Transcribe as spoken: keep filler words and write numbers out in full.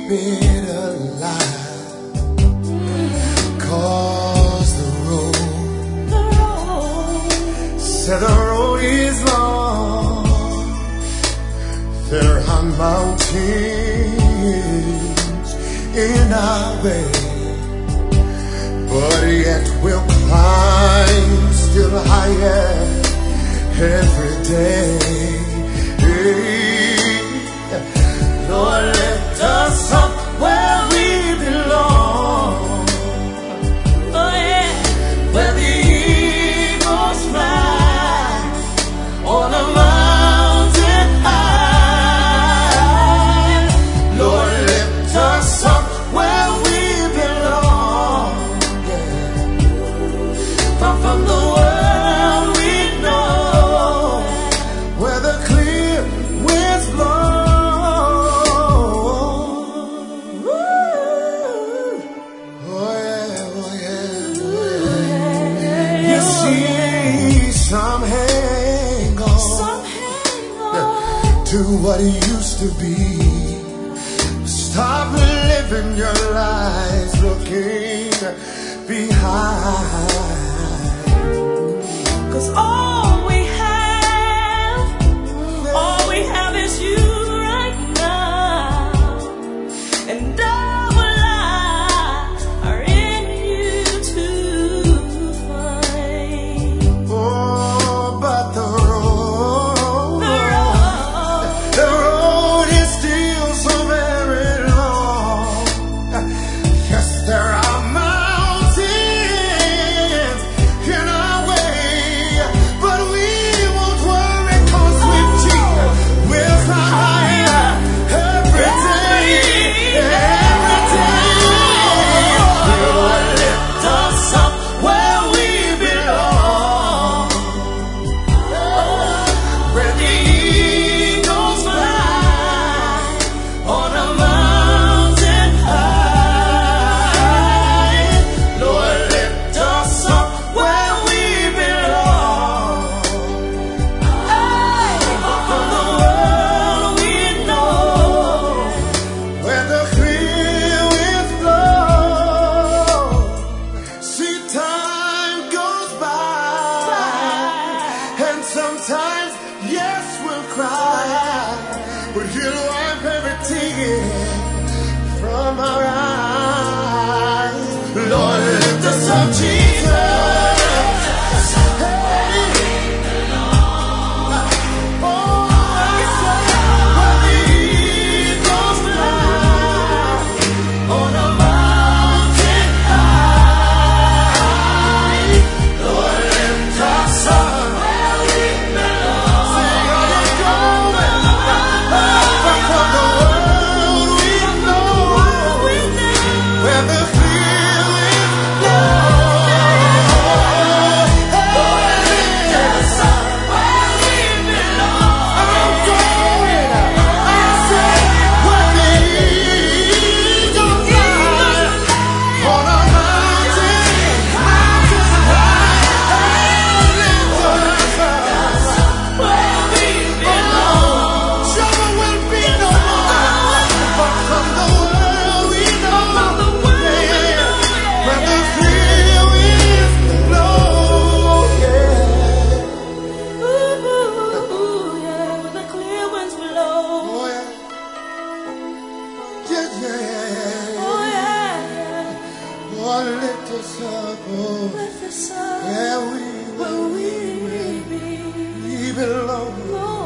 keep it alive, 'cause the road, the road, said the road is long, there are mountains in our way, but yet we'll climb still higher every day. Lord, lift us up where we belong. Oh yeah, where the eagles fly on a mountain high. Lord, lift us up where we belong. Yeah. From, from the world we know, where the clear winds blow. Some hang on, Some hang on to what it used to be. Stop living your lives looking behind, 'cause all we have, all we have is you right now, and our lives are in you to find. Oh, but the road, the road, the road is still so very long. Yes, there are mountains in our way, but we won't worry, 'cause with Jesus we'll fly higher every day, every day. Lord, lift us up where we belong, where the eagles fly on a mountain high. Lord, lift us up where we belong. From the world we know, where the clear winds blow. See, time goes by, and sometimes, yes, we'll cry, but he'll wipe every tear from our eyes. Lord, lift us up, Jesus. Hey. Oh, where the eagles fly on a mountain high. Lord, lift us up where we belong. Sing, are you going from the world we know, where the clear winds blow? Lord, lift us up where we belong. I'm going, I said, where the eagles fly on a mountain, mountain high. Lift us up where we belong. Trouble will be no more, but from the world we know, yeah, where the clear winds blow, yeah. Ooh, yeah, where the clear winds blow. Oh, yeah. Yeah, yeah. Oh yeah, Lord, lift us up, oh, lift us up where we, where we be. we belong. Oh